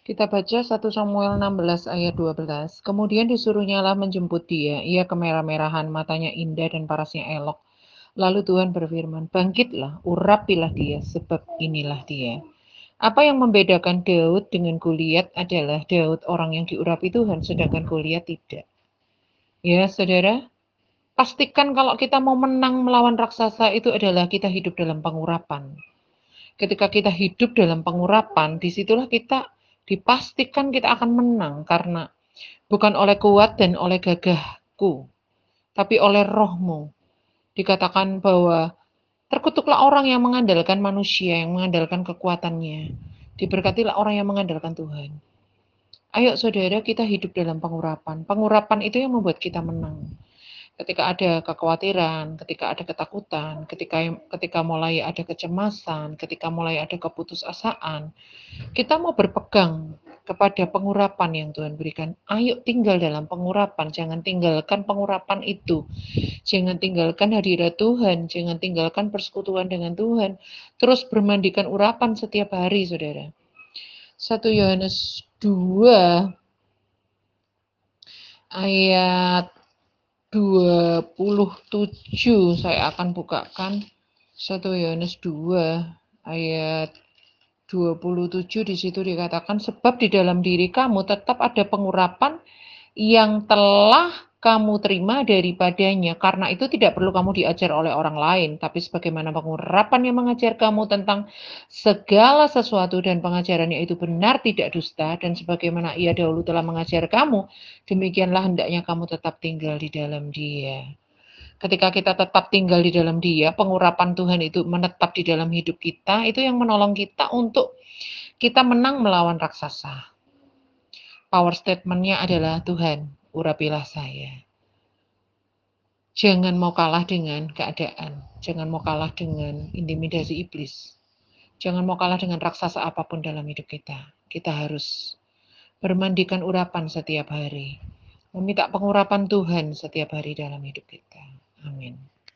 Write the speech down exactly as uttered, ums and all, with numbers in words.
Kita baca satu Samuel enam belas ayat dua belas. Kemudian disuruhnyalah menjemput dia. Ia kemerah-merahan, matanya indah dan parasnya elok. Lalu Tuhan berfirman, bangkitlah, urapilah dia, sebab inilah dia. Apa yang membedakan Daud dengan Goliat adalah Daud orang yang diurapi Tuhan, sedangkan Goliat tidak. Ya, saudara, pastikan kalau kita mau menang melawan raksasa itu adalah kita hidup dalam pengurapan. Ketika kita hidup dalam pengurapan, disitulah kita dipastikan kita akan menang, karena bukan oleh kuat dan oleh gagahku, tapi oleh rohmu. Dikatakan bahwa terkutuklah orang yang mengandalkan manusia, yang mengandalkan kekuatannya. Diberkatilah orang yang mengandalkan Tuhan. Ayo saudara, kita hidup dalam pengurapan. Pengurapan itu yang membuat kita menang. Ketika ada kekhawatiran, ketika ada ketakutan, ketika ketika mulai ada kecemasan, ketika mulai ada keputusasaan, kita mau berpegang kepada pengurapan yang Tuhan berikan. Ayo tinggal dalam pengurapan, jangan tinggalkan pengurapan itu. Jangan tinggalkan hadirat Tuhan, jangan tinggalkan persekutuan dengan Tuhan. Terus bermandikan urapan setiap hari, saudara. satu Yohanes dua ayat dua puluh tujuh saya akan bukakan. satu Yohanes dua ayat dua puluh tujuh, di situ dikatakan, sebab di dalam diri kamu tetap ada pengurapan yang telah kamu terima daripadanya. Karena itu tidak perlu kamu diajar oleh orang lain, tapi sebagaimana pengurapan yang mengajar kamu tentang segala sesuatu dan pengajarannya itu benar, tidak dusta, dan sebagaimana ia dahulu telah mengajar kamu, demikianlah hendaknya kamu tetap tinggal di dalam dia. Ketika kita tetap tinggal di dalam dia, pengurapan Tuhan itu menetap di dalam hidup kita, itu yang menolong kita untuk kita menang melawan raksasa. Power statement-nya adalah, Tuhan, urapilah saya. Jangan mau kalah dengan keadaan. Jangan mau kalah dengan intimidasi iblis. Jangan mau kalah dengan raksasa apapun dalam hidup kita. Kita harus bermandikan urapan setiap hari. Meminta pengurapan Tuhan setiap hari dalam hidup kita. Amin.